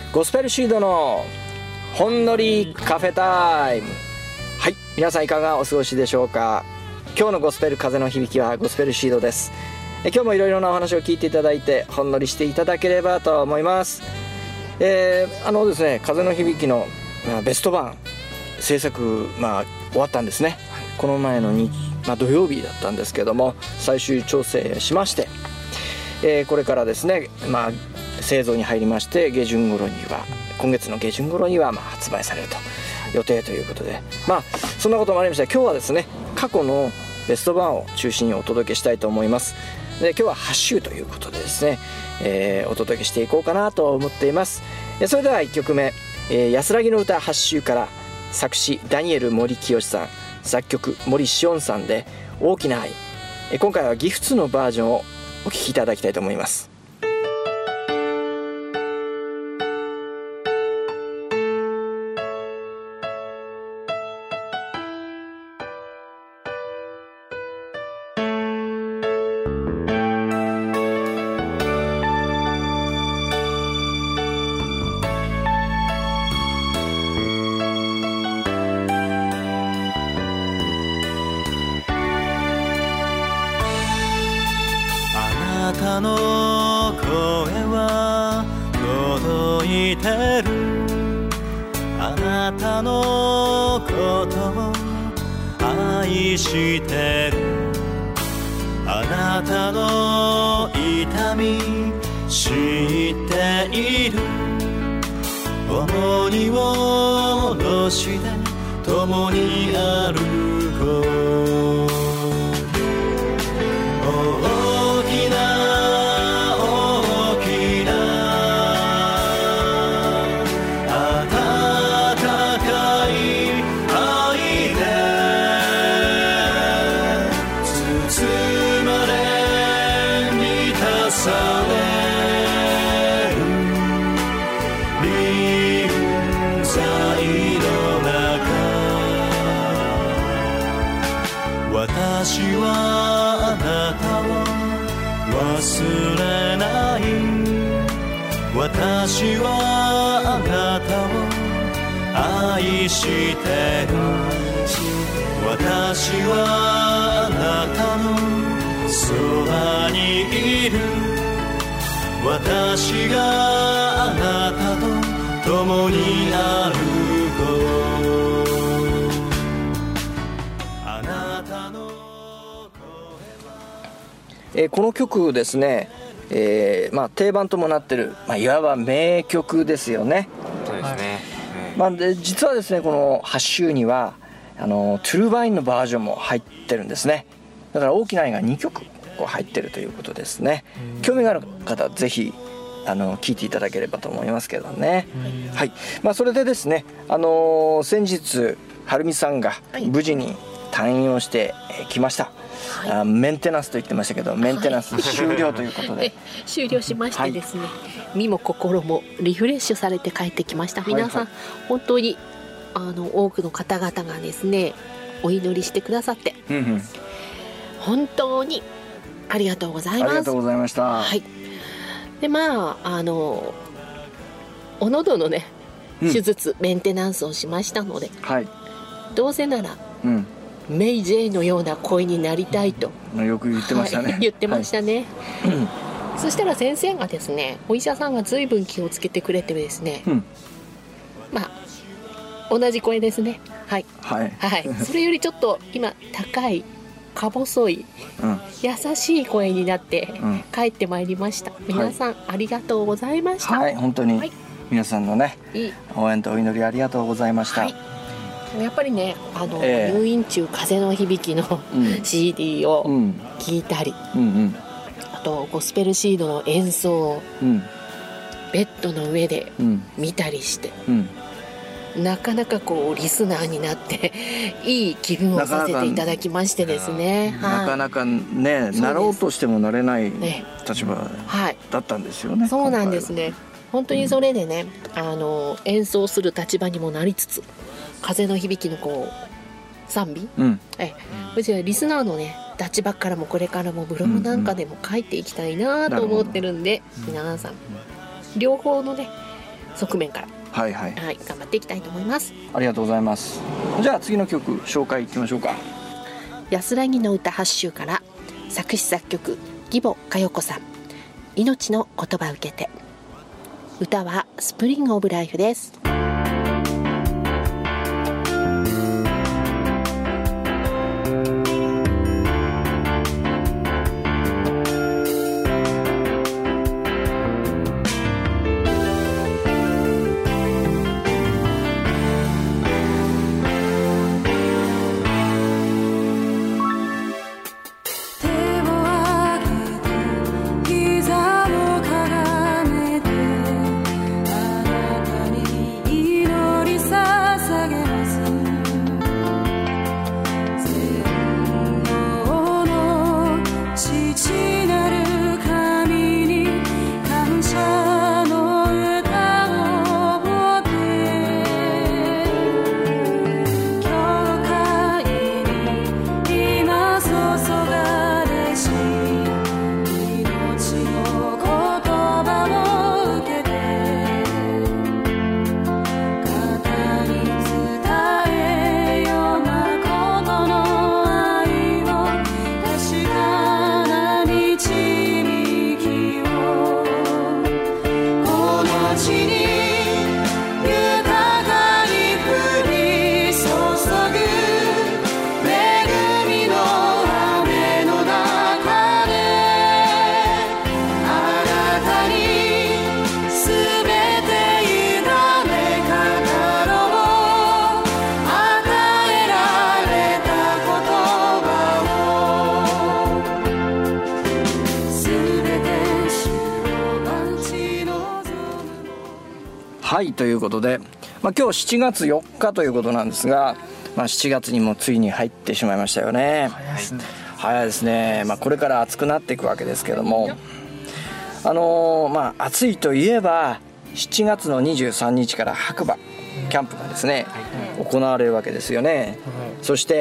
ゴスペルシードのほんのりカフェタイム。はい、皆さんいかがお過ごしでしょうか。今日のゴスペル風の響きはゴスペルシードです。今日もいろいろなお話を聞いていただいてほんのりしていただければと思います。ですね、風の響きの、ベスト版制作、終わったんですね。この前の土曜日だったんですけども、最終調整しまして、これからですね、製造に入りまして、今月の下旬頃には発売されると予定ということで、そんなこともありまして、今日はですね、過去のベスト版を中心にお届けしたいと思います。で、今日は8週ということでですね、お届けしていこうかなと思っています。それでは1曲目、安らぎの歌8週から、作詞ダニエル森清さん、作曲森詩音さんで大きな愛。今回はギフツのバージョンをお聴きいただきたいと思います。 あなたの声は届いてる。あなたのことを愛してる。あなたの痛み知っている。重荷を下ろして共に歩こう。私はあなたを忘れない。私はあなたを愛してる。私はあなたのそばにいる。私があなたと共に歩こう。 この曲ですね、定番ともなってる、いわば名曲ですよね。 そうですね。 で実はですね、この8週にはトゥルーバインのバージョンも入ってるんですね。だから大きな愛が2曲入ってるということですね。興味がある方はぜひ聞いていただければと思いますけどね。はい、それでですね、先日はるみさんが無事に退院をしてきました。メンテナンスと言ってましたけど、メンテナンス終了ということで、 終了しましてですね、身も心もリフレッシュされて帰ってきました。皆さん、本当に多くの方々がですねお祈りしてくださって、本当にありがとうございます。 ありがとうございました。 はい。でお喉のね手術、メンテナンスをしましたので、どうせなら、メイ・ジェイのような声になりたいとよく言ってましたね。 言ってましたね。そしたら先生がですね、お医者さんが随分気をつけてくれてですね、同じ声ですね。それよりちょっと今高いか細い、優しい声になって帰ってまいりました。皆さん、ありがとうございました。 本当に、皆さんのね応援とお祈りありがとうございました。 やっぱりね、入院中風の響きの、CD を聴いたり、あとゴスペルシードの演奏を、ベッドの上で見たりして、なかなかリスナーになっていい気分をさせていただきましてですね、 なかなかね、なろうとしてもなれない立場だったんですよね。 そうなんですね。本当にそれでね、演奏する立場にもなりつつ、風の響きの賛美、うちはリスナーのね立場からもこれからもブログなんかでも書いていきたいなと思ってるんで、皆さん両方のね側面から、 はいはい、 はい、頑張っていきたいと思います。 ありがとうございます。じゃあ次の曲紹介いきましょうか。 安らぎの歌8首から作詞作曲義母佳代子さん、命の言葉受けて。歌はスプリングオブライフです。 はい、ということで、今日7月4日ということなんですが、7月にもついに入ってしまいましたよね。 早いですね。 早いですね。これから暑くなっていくわけですけども、暑いといえば7月の23日から白馬キャンプがですね、行われるわけですよね。そして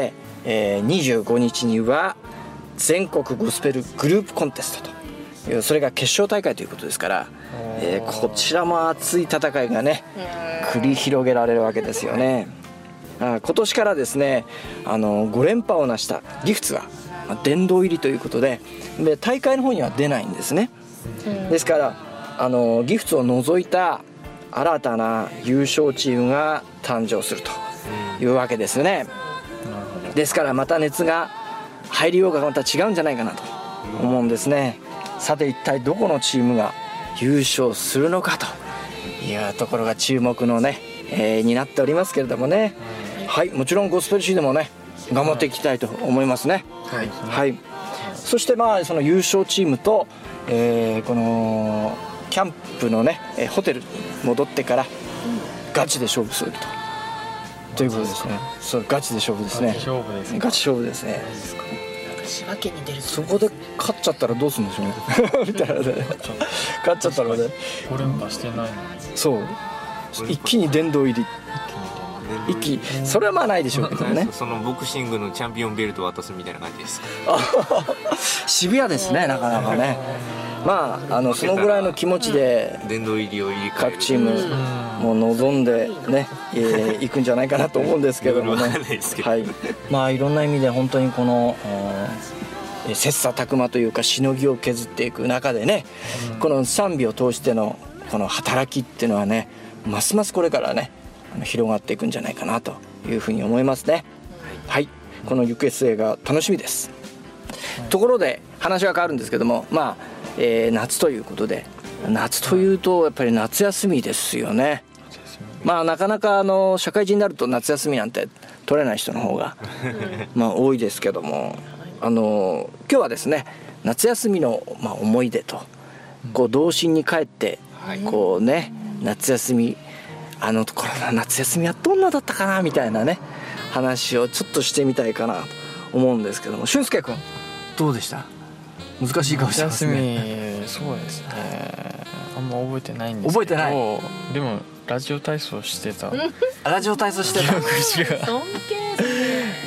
、25日には全国ゴスペルグループコンテストという、それが決勝大会ということですから、こちらも熱い戦いがね繰り広げられるわけですよね。今年からですね、5連覇を成したギフツが殿堂入りということで、大会の方には出ないんですね。ですからギフツを除いた新たな優勝チームが誕生するというわけですね。ですからまた熱が入りようがまた違うんじゃないかなと思うんですね。さて一体どこのチームが優勝するのかというところが注目のね、になっておりますけれどもね。はい、もちろんゴスペルシーでもね頑張っていきたいと思いますね。はい、はい、そしてその優勝チームと、このキャンプのねホテルに戻ってからガチで勝負するということですね。そう、ガチで勝負ですね。ガチ勝負ですね。 仕分けに出る。 そこで勝っちゃったらどうするんでしょうねみたいなね。勝っちゃったらね 5連覇してないのに、 そう一気に殿堂入り、一気、それはないでしょうけどね。 そのボクシングのチャンピオンベルトを渡すみたいな感じですか。 渋谷ですね、なかなかね。そのぐらいの気持ちで殿堂入りを入れ替える各チームも望んでね、行くんじゃないかなと思うんですけどもね。はい、いろんな意味で本当にこの切磋琢磨というかしのぎを削っていく中でね、この賛美を通してのこの働きっていうのはね、ますますこれからね広がっていくんじゃないかなというふうに思いますね。はい、この行方末が楽しみです。ところで話は変わるんですけども、夏ということで、夏というとやっぱり夏休みですよね。なかなか社会人になると夏休みなんて取れない人の方が多いですけども、今日はですね夏休みの思い出と、童心に帰ってこうね、夏休みあの頃の夏休みはどんなだったかなみたいなね話をちょっとしてみたいかなと思うんですけども、俊介君どうでした？難しい顔してますね。 夏休み、そうですね、あんま覚えてないんですけど、 覚えてない。 でもラジオ体操してた。 ラジオ体操してた。 尊敬する。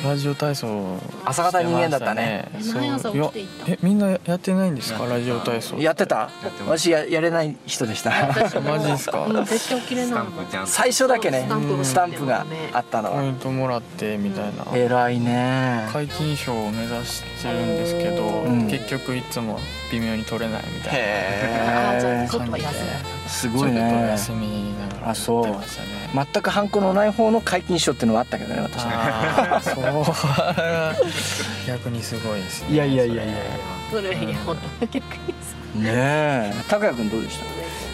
ラジオ体操朝方人間だったね。 毎朝起きていった。 みんなやってないんですか、ラジオ体操。 やってた？私やれない人でした。 マジですか。 絶対起きれない。 最初だけねスタンプがあったのはポイントもらってみたいな。 偉いね。 皆勤賞を目指してるんですけど、結局いつも微妙に取れないみたいな。 へえ。 ちょっとは休む。 すごいね。 ちょっと休みながら。 あ、そう。全くハンコのない方の皆勤賞っていうのはあったけどね、私。 そう。逆にすごいですね。 いや。 それいや本当逆に。 ねえ。拓也君どうでした？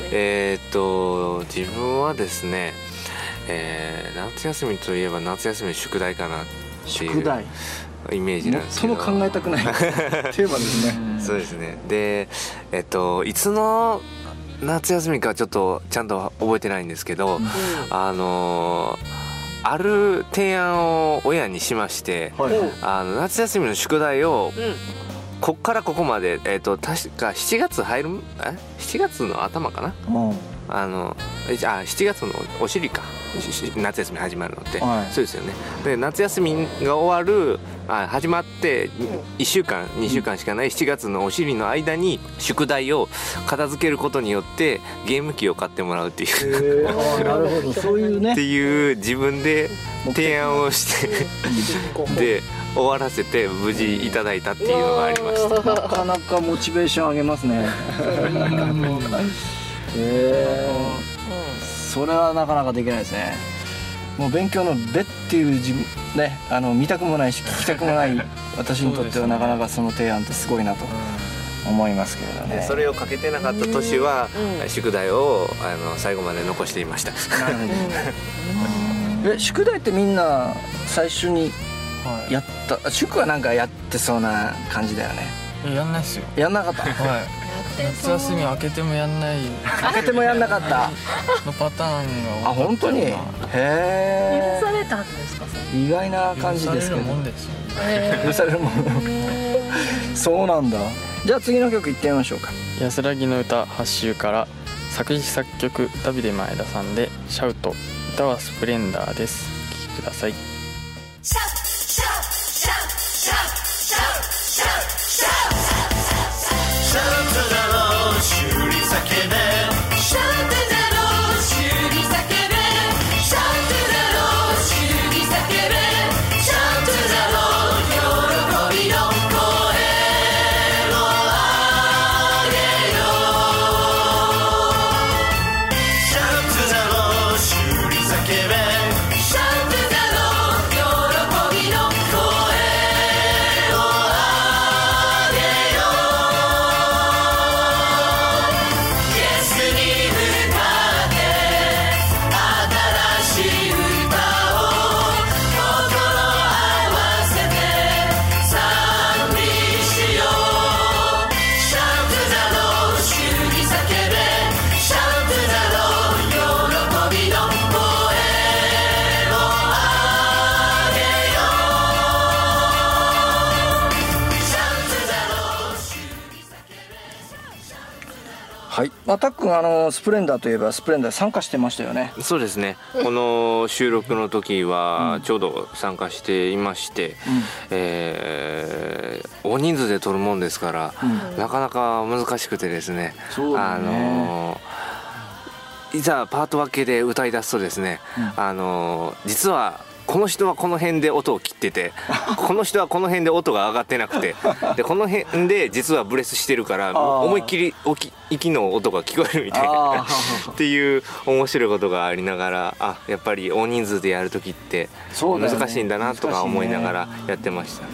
自分はですね、夏休みといえば夏休み宿題かなっていうイメージなんですけど。 最も考えたくないテーマですね。 そうですね。で、いつの夏休みかちょっとちゃんと覚えてないんですけど、ある提案を親にしまして、夏休みの宿題をこっからここまで、確か7月入る7月の頭かな、7月のお尻か、夏休み始まるのって、そうですよね。で夏休みが終わる始まって1週間2週間しかない7月のお尻の間に宿題を片付けることによってゲーム機を買ってもらうっていうなるほど、そういうねっていう自分で提案をしてで終わらせて無事いただいたっていうのがありました。 なかなかモチベーション上げますね。それはなかなかできないですね。もう勉強のべっていうね、見たくもないし聞きたくもない私にとってはなかなかその提案ってすごいなと思いますけれどね。 それをかけてなかった年は宿題を最後まで残していました。 宿題ってみんな最初にやった、宿はなんかやってそうな感じだよね。 やんないっすよ。 やんなかった。 はい。夏休み明けてもやんない。 明けてもやんなかった。 のパターンが。 あ、本当に。へえ。 許されたんですか。 意外な感じですけど。 許されるもんですよ。 許されるもん。そうなんだ。じゃあ次の曲いってみましょうか。 安らぎの歌8週から作詞作曲ダビデ前田さんでシャウト、歌はスプレンダーです。お聴きください。 はい、たっくんスプレンダーといえばスプレンダー参加してましたよね。 そうですね、この収録の時はちょうど参加していまして、大人数で撮るもんですから、なかなか難しくてですね、いざパート分けで歌い出すとですね、実はこの人はこの辺で音を切っててこの人はこの辺で音が上がってなくてでこの辺で実はブレスしてるから思いっきり息の音が聞こえるみたいなっていう面白いことがありながら、やっぱり大人数でやる時って難しいんだなとか思いながらやってました。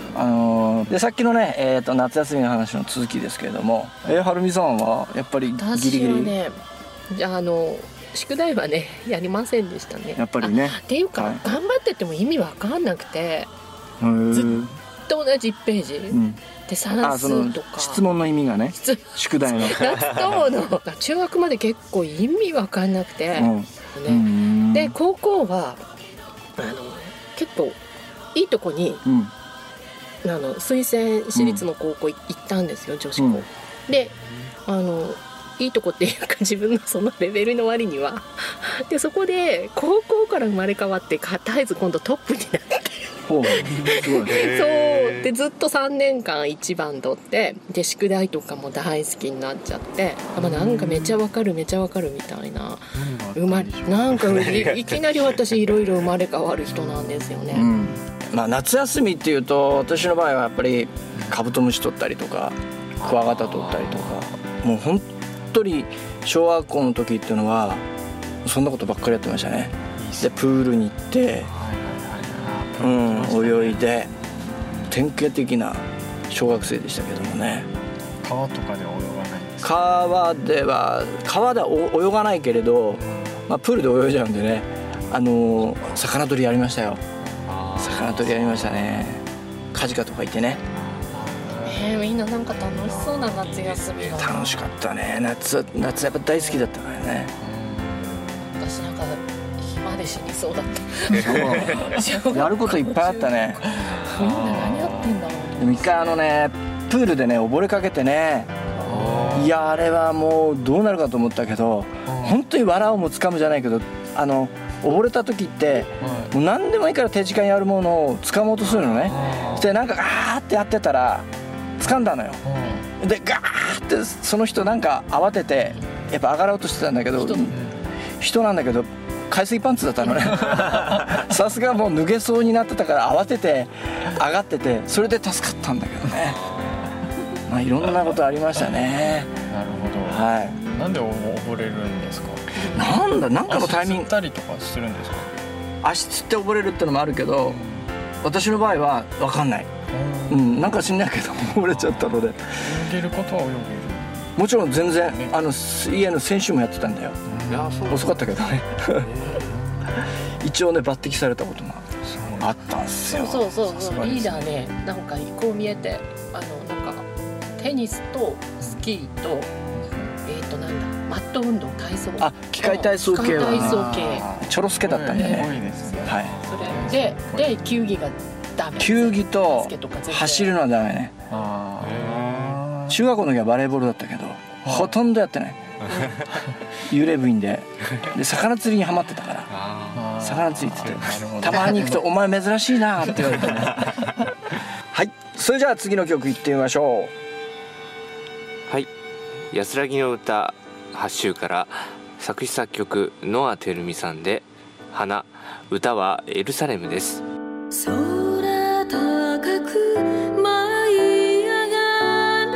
でさっきのね、夏休みの話の続きですけれども、はるみさんはやっぱりギリギリ。 私はね、宿題はねやりませんでしたね。 やっぱりね。 っていうか、頑張ってても意味わかんなくて、ずっと同じ1ページ、で算数とか質問の意味がね、宿題の夏との中学まで結構意味わかんなくて、で高校は結構いいとこに、推薦私立の高校行ったんですよ、女子校、でいいとこっていうか自分のそのレベルの割にはでそこで高校から生まれ変わって絶えず今度トップになってほうすごいそうでずっと3年間1番取ってで宿題とかも大好きになっちゃって、なんかめちゃわかるみたいな、なんかいきなり私いろいろ生まれ変わる人なんですよね。 夏休みっていうと私の場合はやっぱりカブトムシ取ったりとかクワガタ取ったりとか、もう本当に小学校の時っていうのはそんなことばっかりやってましたね。でプールに行って泳いで典型的な小学生でしたけどもね。 川とかでは泳がないんですか？ 川では泳がないけれど、プールで泳いじゃうんでね、魚取りやりましたよ。魚取りやりましたね。カジカとか行ってね。 みんななんか楽しそうな夏休みが。 楽しかったね。夏やっぱ大好きだったからね。 私なんか暇で死にそうだったやることいっぱいあったね。 みんな何やってんだろう。 でも一回プールでね溺れかけてね、いやあれはもうどうなるかと思ったけど、本当に藁をもつかむじゃないけど、溺れた時ってもう何でもいいから手近にあるものを掴もうとするのね。でなんかガーってやってたら掴んだのよ。でガーってその人なんか慌ててやっぱ上がろうとしてたんだけど、人なんだけど海水パンツだったのねさすがもう脱げそうになってたから慌てて上がってて、それで助かったんだけどね。いろんなことありましたね。 なるほど。 はい。 なんで溺れるんですか？ なんかのタイミング。 足つったりとかするんですか？ 足つって溺れるってのもあるけど、私の場合は分かんない。なんか知んないけど溺れちゃったので。 泳げることは泳げる。 もちろん全然水泳の選手もやってたんだよ。遅かったけどね一応ね抜擢されたこともあったんですよ。 そうリーダーね、なんかこう見えてなんかテニスとスキーとなんだマット運動、体操、 機械体操系は、 機械体操系チョロスケだったんでね。 多いですね。 はい。 それで球技がダメ。 球技と走るのはダメね。中学校の時はバレーボールだったけどほとんどやってない。幽霊部員で魚釣りにハマってたから、魚釣りって言ってたまに行くと「お前珍しいな」って言われてねはい、それじゃあ次の曲いってみましょう。はい、安らぎの歌8週から作詞作曲ノア・テルミさんで花、歌はエルサレムです。 空高く舞い上がる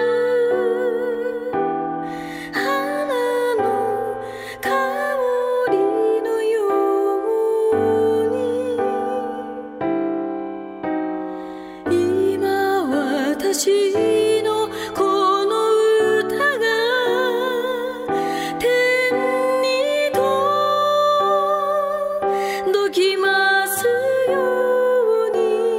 花の香りのように、今私のこの歌が天に届きますように、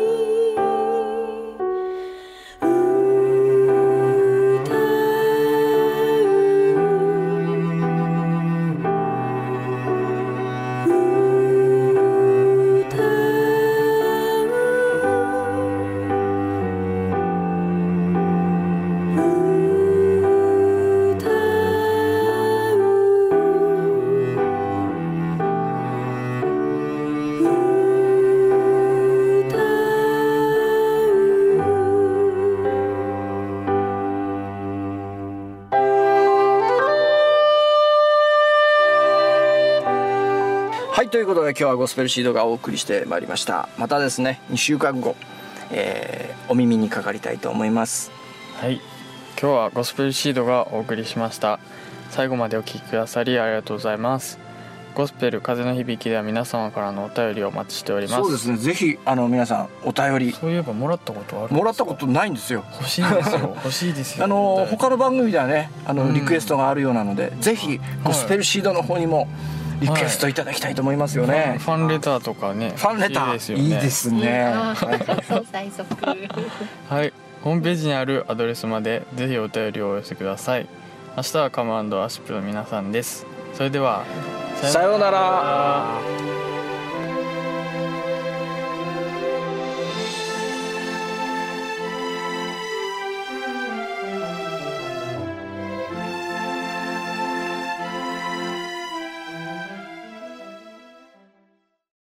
はい、ということで今日はゴスペルシードがお送りしてまいりました。またですね2週間後、お耳にかかりたいと思います。 はい、今日はゴスペルシードがお送りしました。最後までお聞きくださりありがとうございます。ゴスペル風の響きでは皆様からのお便りをお待ちしております。 そうですね、ぜひ皆さんお便り。 そういえばもらったことあるんですか？ もらったことないんですよ。 欲しいですよ欲しいですよ他の番組ではねリクエストがあるようなので、ぜひゴスペルシードの方にもリクエストいただきたいと思いますよね。 ファンレターとかね。 ファンレターいいですね。 最速はい、ホームページにあるアドレスまでぜひお便りをお寄せください。明日はカム&アシップの皆さんです。それではさようなら。